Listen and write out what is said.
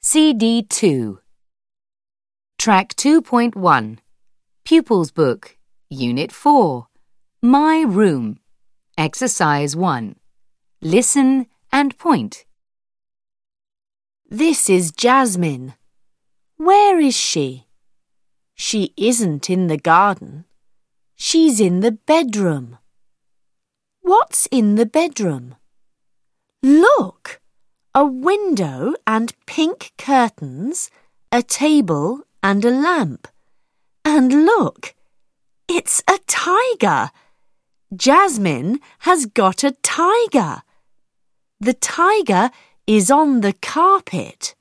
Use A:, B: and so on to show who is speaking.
A: CD2. Track 2.1. Pupils Book, Unit 4. My Room. Exercise 1. Listen and point.
B: This is Jasmine. Where is she? She isn't in the garden. She's in the bedroom. What's in the bedroom? Look! A window and pink curtains, a table and a lamp. And look! It's a tiger! Jasmine has got a tiger. The tiger is on the carpet.